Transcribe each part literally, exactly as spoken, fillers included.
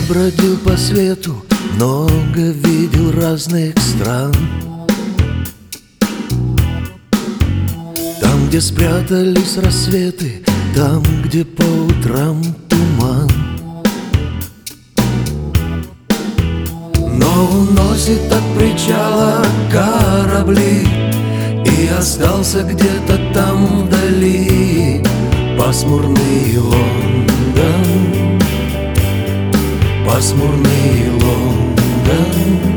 бродил по свету, много видел разных стран. Там, где спрятались рассветы, там, где по утрам туман. Но уносит от причала корабли, и остался где-то там вдали пасмурный Лондон, пасмурный Лондон.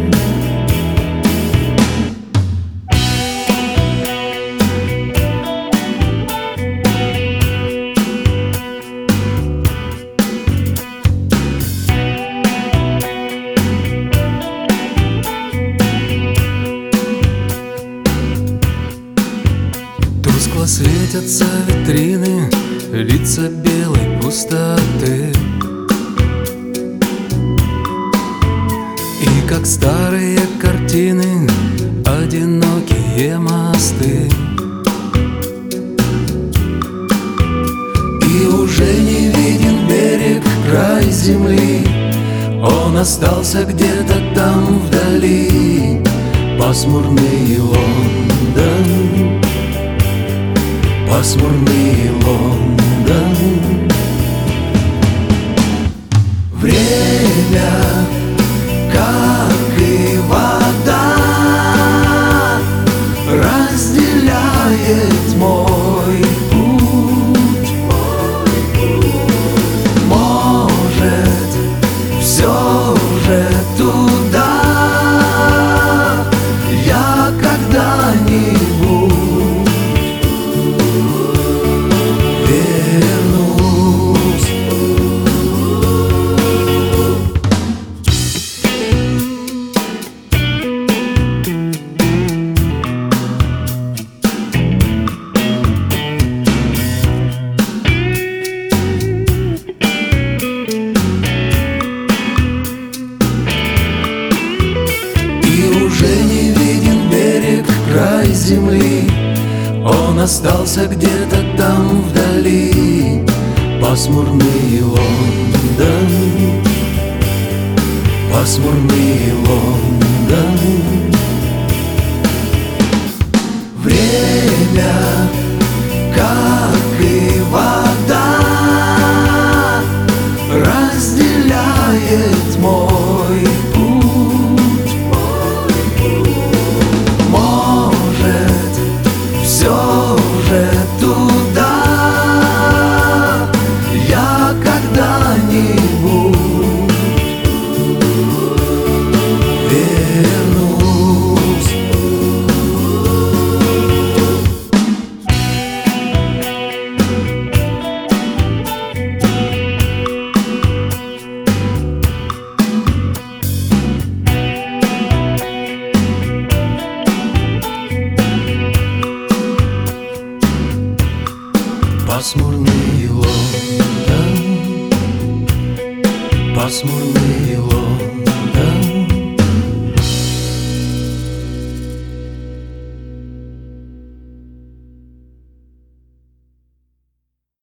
Тускло светятся витрины, лица белой пустоты. И как старые картины, одинокие мосты. И уже не виден берег, край земли, он остался где-то там вдали пасмурный Лондон, пасмурный Лондон. Время, как и вода, разделяет мой путь. Может, все же туда я когда-нибудь вернусь. Край земли, он остался где-то там вдали пасмурный Лондон, пасмурный Лондон. Время, как и вода, разделяет мой путь. Может, все же туда я когда-нибудь вернусь. Пасмурный Лондон, пасмурный Лондон.